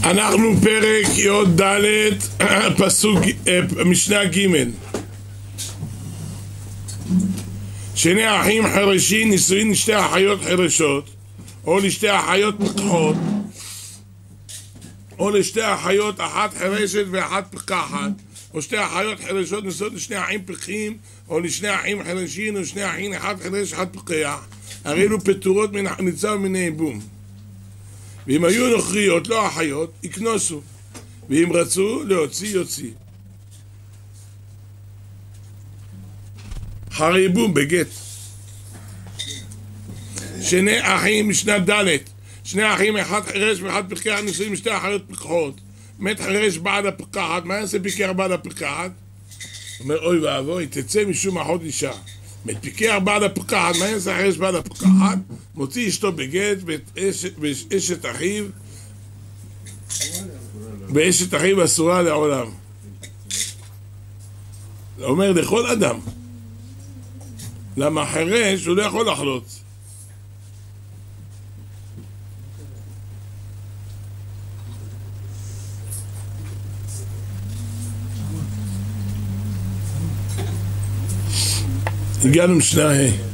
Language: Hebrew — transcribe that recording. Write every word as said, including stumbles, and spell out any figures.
אנחנו פרק י"ד, פסוק, משנה ג'. שני אחים חרשים נישואין לשתי אחיות חרשות, או לשתי אחיות פקחות, או לשתי אחיות אחת חרשת ואחת פקחת, או שתי אחיות חרשות נישאות לשני אחים פקחים, או לשני אחים חרשים, או שני אחים אחד חרש אחד פקח, הרי אלו פטורות מן החניצה ומן הייבום. ואם היו נוכריות לא אחיות, יקנוסו, ואם רצו להוציא יוציא. חריבום בגט. שני אחים משנה ד', שני אחים אחד חרש ואחד פקח נישאים שתי אחיות פקחות. מת חרש בעד הפקחת, מה יעשה פיקח בעד הפקחת? אומר אוי ואבוי, תצא משום אחות אישה. מת פיקח בעד הפקחת, מה יעשה חרש בעד הפקחת? מוציא אשתו בגט ואשת אחיו, ואשת אחיו אסורה לעולם. זה אומר לכל אדם. למה חרש הוא לא יכול לחלוץ. הגענו משנה ה'